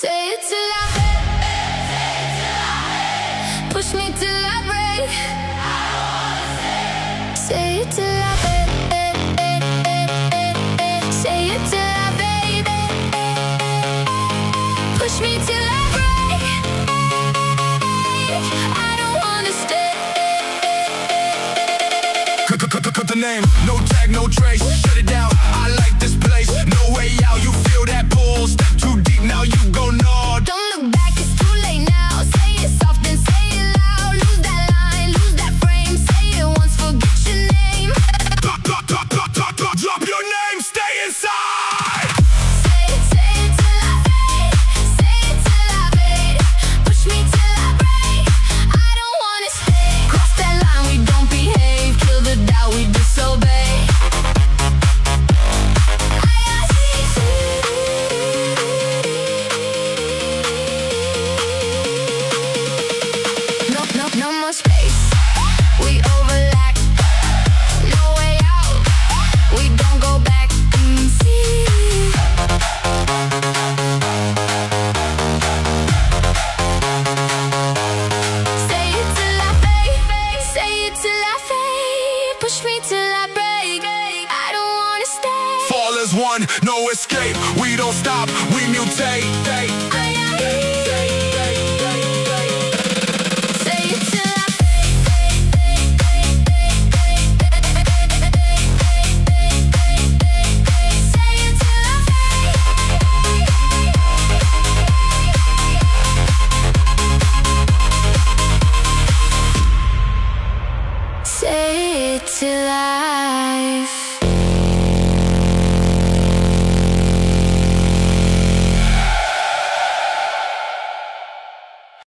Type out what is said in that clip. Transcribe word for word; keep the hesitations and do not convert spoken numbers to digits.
Say it till I push me till I break. Say it till I say it till I baby. Push me till I break. I don't wanna stay. Cut the name, no tag, no trace. Shut it down, I like this place. No way out, you feel that pull. Step too deep, now you go no. Don't look back, it's too late now. Say it soft and say it loud. Lose that line, lose that frame. Say it once, forget your name. Drop, drop, drop, drop, drop, drop, drop your name, stay inside. Say it, say it till I fade. Say it till I fade. Push me till I break. I don't wanna stay. Cross that line, we don't behave. Kill the doubt, we disobey. No, no, no more space. We overlap. No way out. We don't go back. Mm, see. Say it till I fade. Say it till I fade. Push me till I break. I don't wanna stay. Fall as one, no escape. We don't stop, we mutate.